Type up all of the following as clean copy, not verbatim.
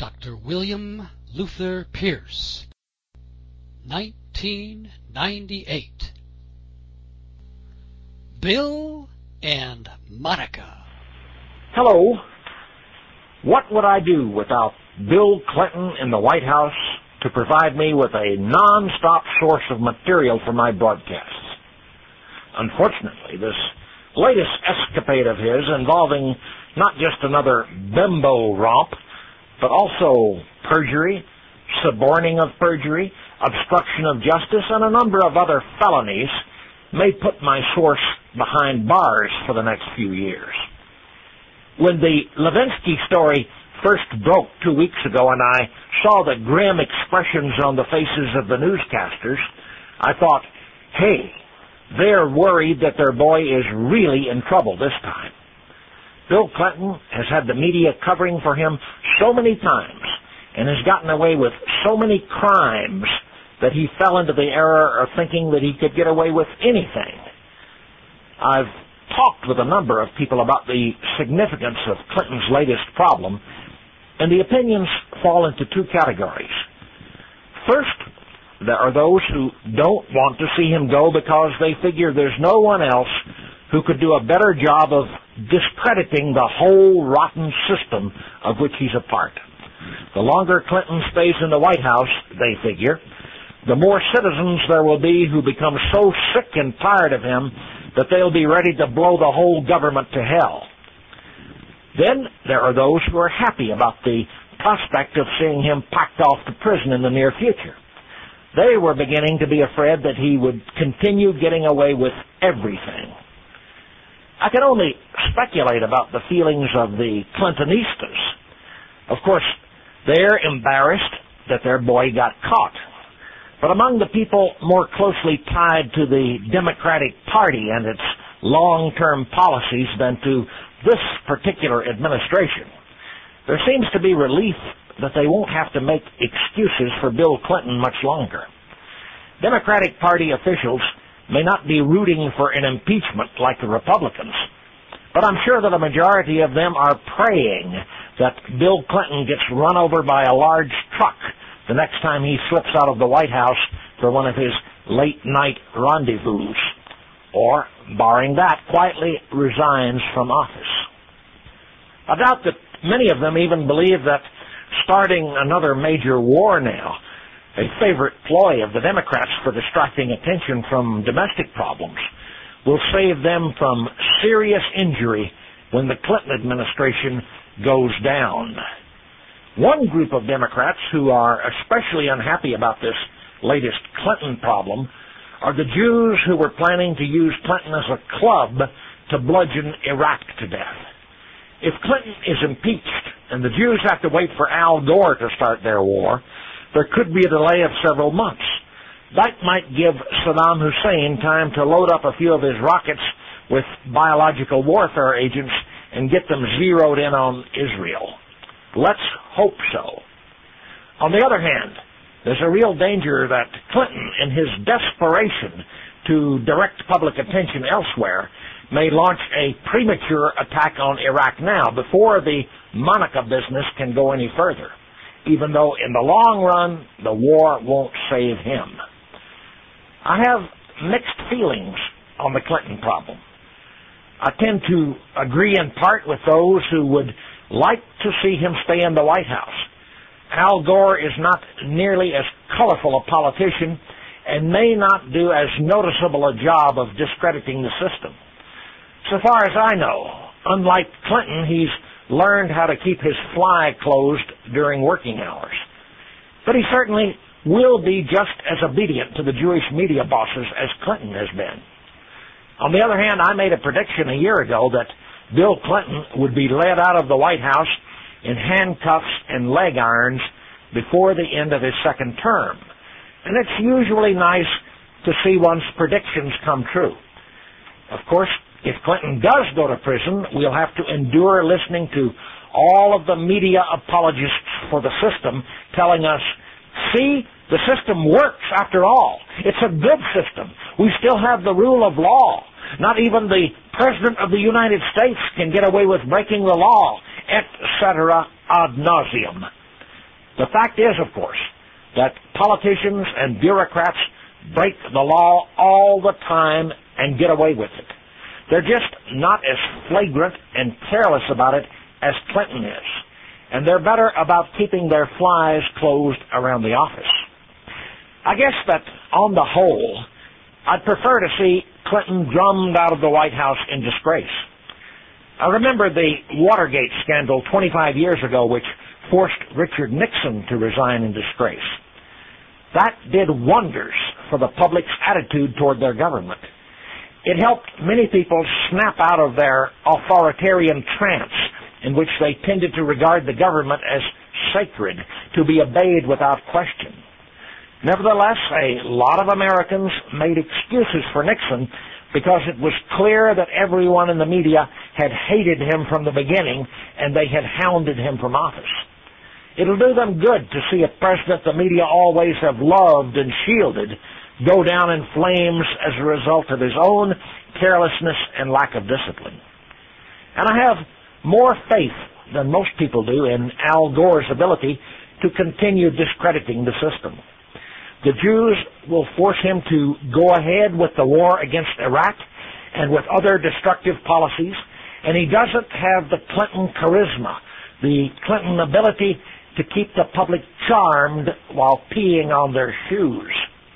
Dr. William Luther Pierce, 1998. Bill and Monica. Hello. What would I do without Bill Clinton in the White House to provide me with a non-stop source of material for my broadcasts? Unfortunately, this latest escapade of his involving not just another bimbo romp, but also perjury, suborning of perjury, obstruction of justice, and a number of other felonies may put my source behind bars for the next few years. When the Levinsky story first broke 2 weeks ago and I saw the grim expressions on the faces of the newscasters, I thought, hey, they're worried that their boy is really in trouble this time. Bill Clinton has had the media covering for him so many times and has gotten away with so many crimes that he fell into the error of thinking that he could get away with anything. I've talked with a number of people about the significance of Clinton's latest problem, and the opinions fall into two categories. First, there are those who don't want to see him go because they figure there's no one else who could do a better job of discrediting the whole rotten system of which he's a part. The longer Clinton stays in the White House, they figure, the more citizens there will be who become so sick and tired of him that they'll be ready to blow the whole government to hell. Then there are those who are happy about the prospect of seeing him packed off to prison in the near future. They were beginning to be afraid that he would continue getting away with everything. I can only speculate about the feelings of the Clintonistas. Of course, they're embarrassed that their boy got caught. But among the people more closely tied to the Democratic Party and its long-term policies than to this particular administration, there seems to be relief that they won't have to make excuses for Bill Clinton much longer. Democratic Party officials may not be rooting for an impeachment like the Republicans, but I'm sure that a majority of them are praying that Bill Clinton gets run over by a large truck the next time he slips out of the White House for one of his late-night rendezvous, or, barring that, quietly resigns from office. I doubt that many of them even believe that starting another major war now, a favorite ploy of the Democrats for distracting attention from domestic problems, will save them from serious injury when the Clinton administration goes down. One group of Democrats who are especially unhappy about this latest Clinton problem are the Jews who were planning to use Clinton as a club to bludgeon Iraq to death. If Clinton is impeached and the Jews have to wait for Al Gore to start their war, there could be a delay of several months. That might give Saddam Hussein time to load up a few of his rockets with biological warfare agents and get them zeroed in on Israel. Let's hope so. On the other hand, there's a real danger that Clinton, in his desperation to direct public attention elsewhere, may launch a premature attack on Iraq now before the Monica business can go any further, even though in the long run the war won't save him. I have mixed feelings on the Clinton problem. I tend to agree in part with those who would like to see him stay in the White House. Al Gore is not nearly as colorful a politician and may not do as noticeable a job of discrediting the system. So far as I know, unlike Clinton, he's learned how to keep his fly closed during working hours. But he certainly will be just as obedient to the Jewish media bosses as Clinton has been. On the other hand, I made a prediction a year ago that Bill Clinton would be led out of the White House in handcuffs and leg irons before the end of his second term. And it's usually nice to see one's predictions come true. Of course, if Clinton does go to prison, we'll have to endure listening to all of the media apologists for the system telling us, see, the system works after all. It's a good system. We still have the rule of law. Not even the President of the United States can get away with breaking the law, etc. ad nauseum. The fact is, of course, that politicians and bureaucrats break the law all the time and get away with it. They're just not as flagrant and careless about it as Clinton is. And they're better about keeping their flies closed around the office. I guess that, on the whole, I'd prefer to see Clinton drummed out of the White House in disgrace. I remember the Watergate scandal 25 years ago, which forced Richard Nixon to resign in disgrace. That did wonders for the public's attitude toward their government. It helped many people snap out of their authoritarian trance in which they tended to regard the government as sacred, to be obeyed without question. Nevertheless, a lot of Americans made excuses for Nixon because it was clear that everyone in the media had hated him from the beginning and they had hounded him from office. It'll do them good to see a president the media always have loved and shielded go down in flames as a result of his own carelessness and lack of discipline. And I have more faith than most people do in Al Gore's ability to continue discrediting the system. The Jews will force him to go ahead with the war against Iraq and with other destructive policies, and he doesn't have the Clinton charisma, the Clinton ability to keep the public charmed while peeing on their shoes.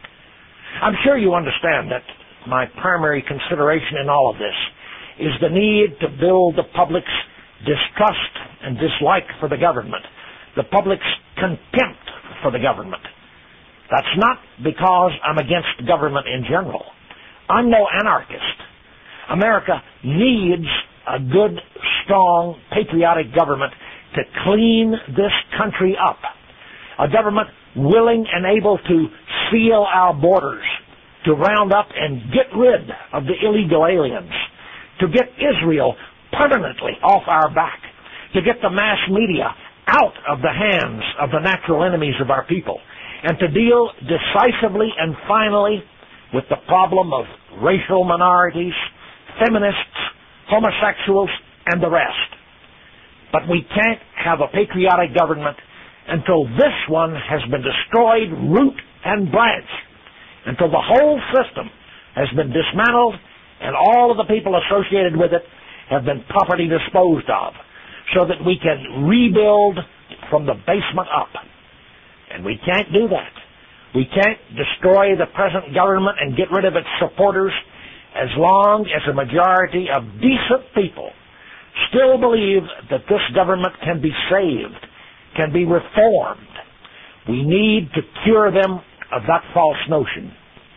I'm sure you understand that my primary consideration in all of this is the need to build the public's distrust and dislike for the government, the public's contempt for the government. That's not because I'm against government in general. I'm no anarchist. America needs a good, strong, patriotic government to clean this country up. A government willing and able to seal our borders, to round up and get rid of the illegal aliens, to get Israel permanently off our back, to get the mass media out of the hands of the natural enemies of our people, and to deal decisively and finally with the problem of racial minorities, feminists, homosexuals, and the rest. But we can't have a patriotic government until this one has been destroyed root and branch, until the whole system has been dismantled and all of the people associated with it have been properly disposed of, so that we can rebuild from the basement up. And we can't do that. We can't destroy the present government and get rid of its supporters as long as a majority of decent people still believe that this government can be saved, can be reformed. We need to cure them of that false notion.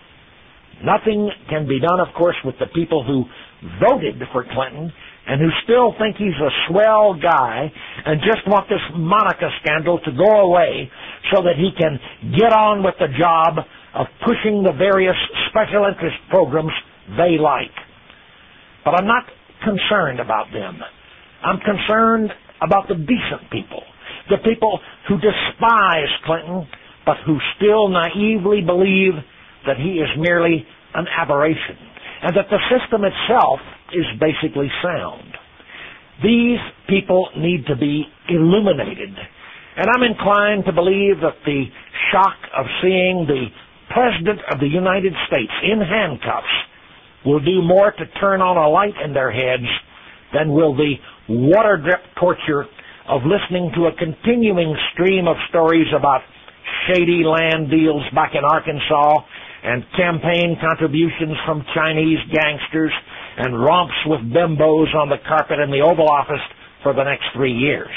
Nothing can be done, of course, with the people who voted for Clinton and who still think he's a swell guy and just want this Monica scandal to go away so that he can get on with the job of pushing the various special interest programs they like. But I'm not concerned about them. I'm concerned about the decent people, the people who despise Clinton but who still naively believe that he is merely an aberration and that the system itself is basically sound. These people need to be illuminated. And I'm inclined to believe that the shock of seeing the President of the United States in handcuffs will do more to turn on a light in their heads than will the water drip torture of listening to a continuing stream of stories about shady land deals back in Arkansas and campaign contributions from Chinese gangsters and romps with bimbos on the carpet in the Oval Office for the next 3 years.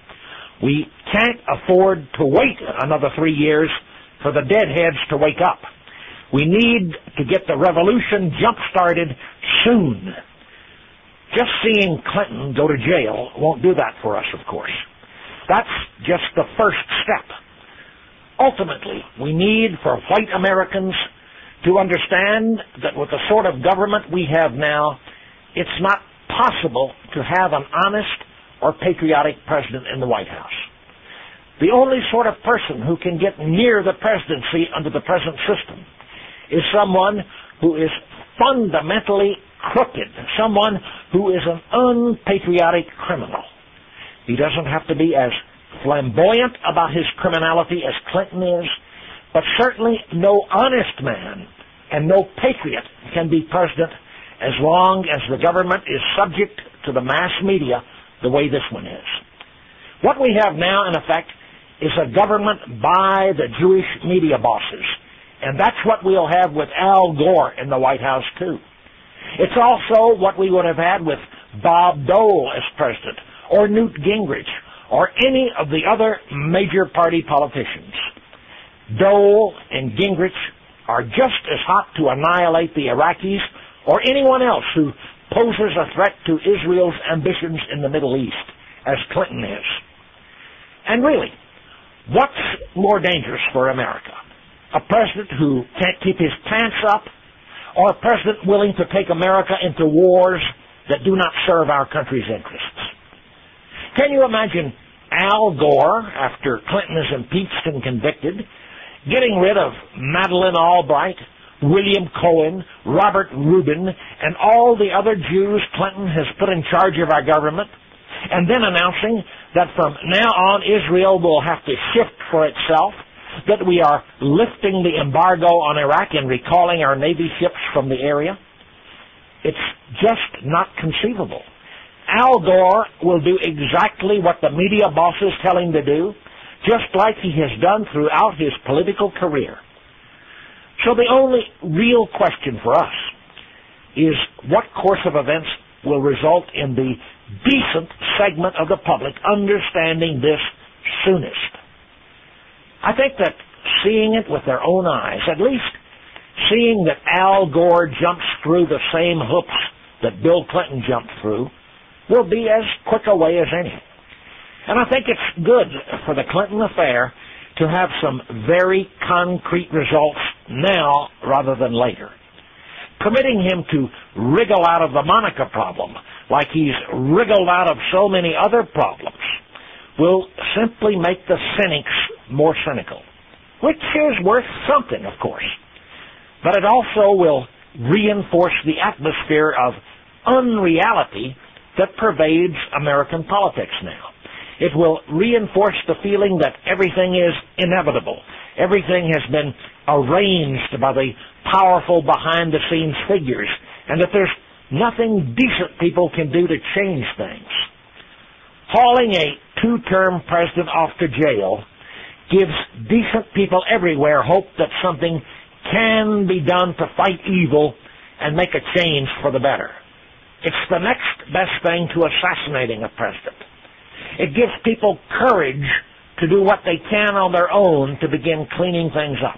We can't afford to wait another 3 years for the deadheads to wake up. We need to get the revolution jump-started soon. Just seeing Clinton go to jail won't do that for us, of course. That's just the first step. Ultimately, we need for white Americans to understand that with the sort of government we have now, it's not possible to have an honest or patriotic president in the White House. The only sort of person who can get near the presidency under the present system is someone who is fundamentally crooked, someone who is an unpatriotic criminal. He doesn't have to be as flamboyant about his criminality as Clinton is, but certainly no honest man and no patriot can be president as long as the government is subject to the mass media the way this one is. What we have now, in effect, is a government by the Jewish media bosses, and that's what we'll have with Al Gore in the White House, too. It's also what we would have had with Bob Dole as president, or Newt Gingrich, or any of the other major party politicians. Dole and Gingrich are just as hot to annihilate the Iraqis or anyone else who poses a threat to Israel's ambitions in the Middle East as Clinton is. And really, what's more dangerous for America? A president who can't keep his pants up, or a president willing to take America into wars that do not serve our country's interests? Can you imagine Al Gore, after Clinton is impeached and convicted, getting rid of Madeleine Albright, William Cohen, Robert Rubin, and all the other Jews Clinton has put in charge of our government, and then announcing that from now on Israel will have to shift for itself, that we are lifting the embargo on Iraq and recalling our Navy ships from the area? It's just not conceivable. Al Gore will do exactly what the media bosses tell him to do, just like he has done throughout his political career. So the only real question for us is what course of events will result in the decent segment of the public understanding this soonest. I think that seeing it with their own eyes, at least seeing that Al Gore jumps through the same hoops that Bill Clinton jumped through, will be as quick a way as any. And I think it's good for the Clinton affair to have some very concrete results now rather than later. Permitting him to wriggle out of the Monica problem like he's wriggled out of so many other problems will simply make the cynics more cynical, which is worth something, of course. But it also will reinforce the atmosphere of unreality that pervades American politics now. It will reinforce the feeling that everything is inevitable. Everything has been arranged by the powerful behind-the-scenes figures, and that there's nothing decent people can do to change things. Hauling a two-term president off to jail gives decent people everywhere hope that something can be done to fight evil and make a change for the better. It's the next best thing to assassinating a president. It gives people courage to do what they can on their own to begin cleaning things up.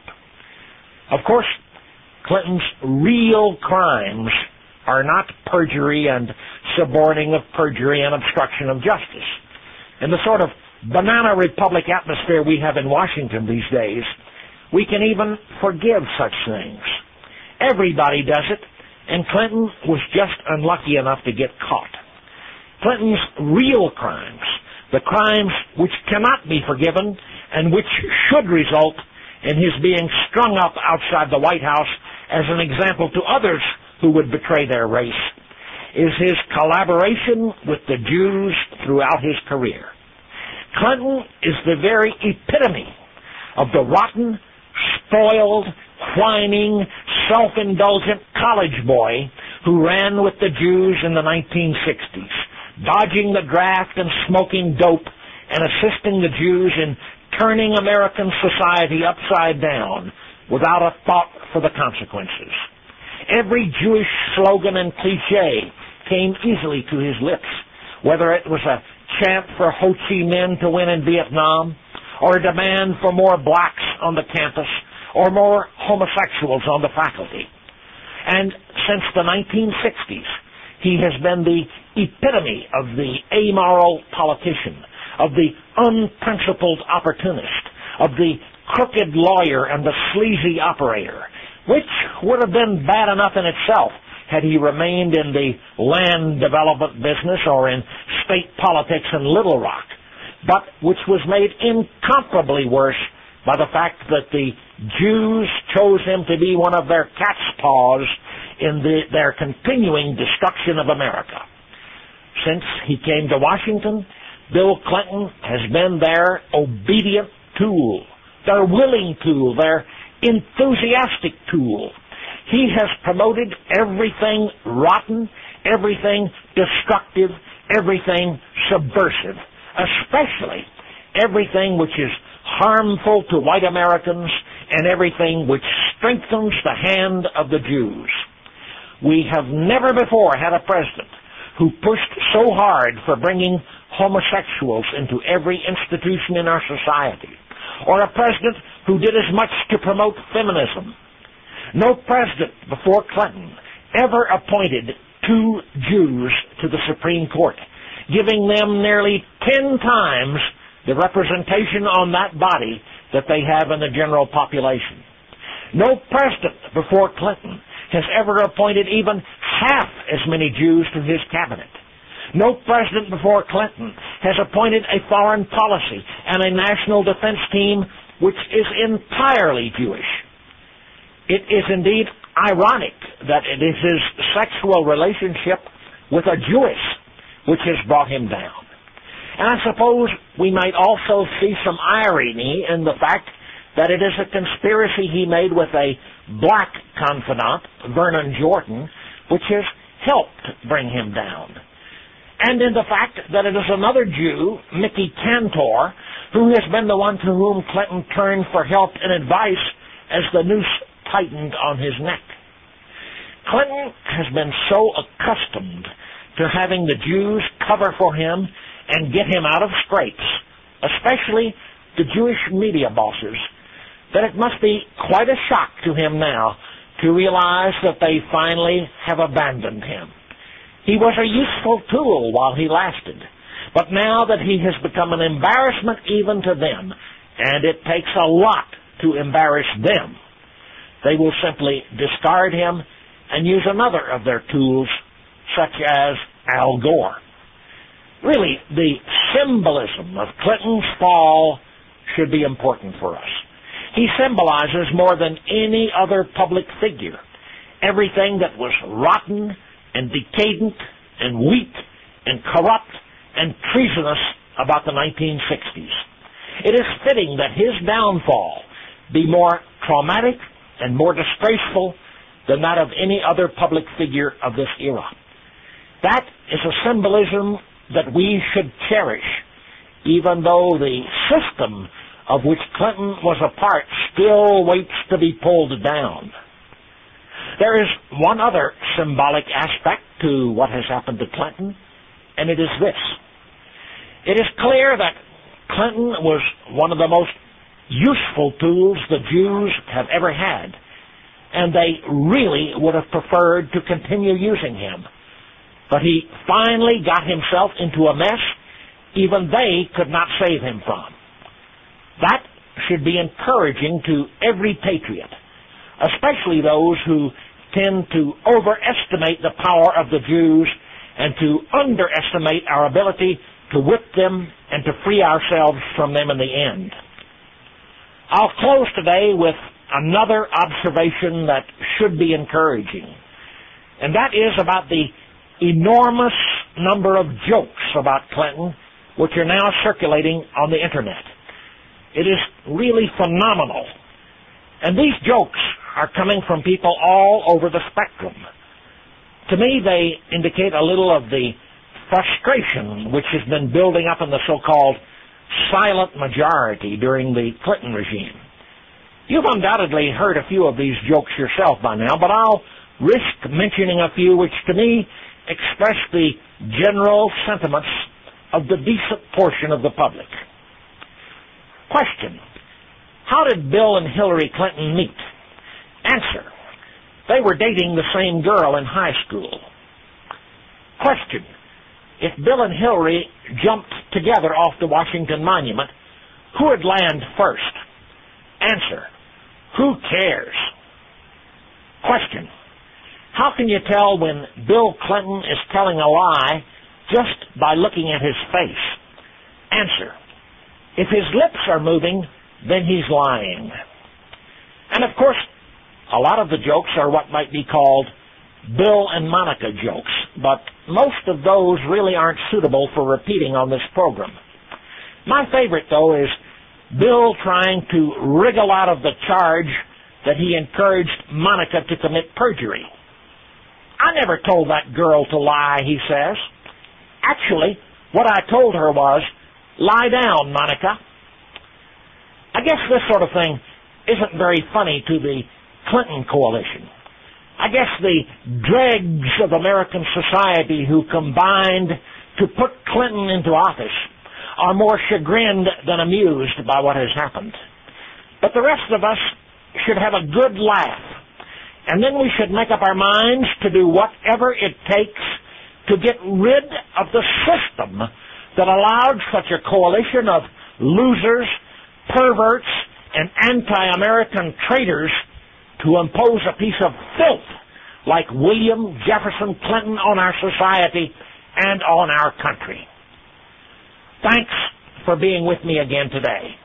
Of course, Clinton's real crimes are not perjury and suborning of perjury and obstruction of justice. In the sort of banana republic atmosphere we have in Washington these days, we can even forgive such things. Everybody does it, and Clinton was just unlucky enough to get caught. Clinton's real crimes, the crimes which cannot be forgiven and which should result in his being strung up outside the White House as an example to others who would betray their race, is his collaboration with the Jews throughout his career. Clinton is the very epitome of the rotten, spoiled, whining, self-indulgent college boy who ran with the Jews in the 1960s, dodging the draft and smoking dope and assisting the Jews in turning American society upside down without a thought for the consequences. Every Jewish slogan and cliche came easily to his lips, whether it was a chant for Ho Chi Minh to win in Vietnam, or a demand for more blacks on the campus, or more homosexuals on the faculty. And since the 1960s, he has been the epitome of the amoral politician, of the unprincipled opportunist, of the crooked lawyer and the sleazy operator, which would have been bad enough in itself had he remained in the land development business or in state politics in Little Rock, but which was made incomparably worse by the fact that the Jews chose him to be one of their cat's paws in their continuing destruction of America. Since he came to Washington, Bill Clinton has been their obedient tool, their willing tool, their enthusiastic tool. He has promoted everything rotten, everything destructive, everything subversive, especially everything which is harmful to white Americans and everything which strengthens the hand of the Jews. We have never before had a president who pushed so hard for bringing homosexuals into every institution in our society, or a president who did as much to promote feminism. No president before Clinton ever appointed 2 Jews to the Supreme Court, giving them nearly 10 times the representation on that body that they have in the general population. No president before Clinton has ever appointed even half as many Jews to his cabinet. No president before Clinton has appointed a foreign policy and a national defense team which is entirely Jewish. It is indeed ironic that it is his sexual relationship with a Jewess which has brought him down. And I suppose we might also see some irony in the fact that it is a conspiracy he made with a black confidant, Vernon Jordan, which has helped bring him down. And in the fact that it is another Jew, Mickey Cantor, who has been the one to whom Clinton turned for help and advice as the noose tightened on his neck. Clinton has been so accustomed to having the Jews cover for him and get him out of scrapes, especially the Jewish media bosses, that it must be quite a shock to him now to realize that they finally have abandoned him. He was a useful tool while he lasted, but now that he has become an embarrassment even to them, and it takes a lot to embarrass them, they will simply discard him and use another of their tools, such as Al Gore. Really, the symbolism of Clinton's fall should be important for us. He symbolizes more than any other public figure everything that was rotten and decadent and weak and corrupt and treasonous about the 1960s. It is fitting that his downfall be more traumatic and more disgraceful than that of any other public figure of this era. That is a symbolism that we should cherish, even though the system of which Clinton was a part still waits to be pulled down. There is one other symbolic aspect to what has happened to Clinton, and it is this. It is clear that Clinton was one of the most useful tools the Jews have ever had, and they really would have preferred to continue using him. But he finally got himself into a mess even they could not save him from. That should be encouraging to every patriot, especially those who tend to overestimate the power of the Jews and to underestimate our ability to whip them and to free ourselves from them in the end. I'll close today with another observation that should be encouraging, and that is about the enormous number of jokes about Clinton which are now circulating on the Internet. It is really phenomenal. And these jokes are coming from people all over the spectrum. To me, they indicate a little of the frustration which has been building up in the so-called silent majority during the Clinton regime. You've undoubtedly heard a few of these jokes yourself by now, but I'll risk mentioning a few which to me express the general sentiments of the decent portion of the public. Question: how did Bill and Hillary Clinton meet? Answer: they were dating the same girl in high school. Question: if Bill and Hillary jumped together off the Washington Monument, who would land first? Answer: who cares? Question: how can you tell when Bill Clinton is telling a lie just by looking at his face? Answer: if his lips are moving, then he's lying. And of course, a lot of the jokes are what might be called Bill and Monica jokes, but most of those really aren't suitable for repeating on this program. My favorite, though, is Bill trying to wriggle out of the charge that he encouraged Monica to commit perjury. I never told that girl to lie, he says. Actually, what I told her was, lie down, Monica. I guess this sort of thing isn't very funny to the Clinton coalition. I guess the dregs of American society who combined to put Clinton into office are more chagrined than amused by what has happened. But the rest of us should have a good laugh, and then we should make up our minds to do whatever it takes to get rid of the system that allowed such a coalition of losers, perverts, and anti-American traitors to impose a piece of filth like William Jefferson Clinton on our society and on our country. Thanks for being with me again today.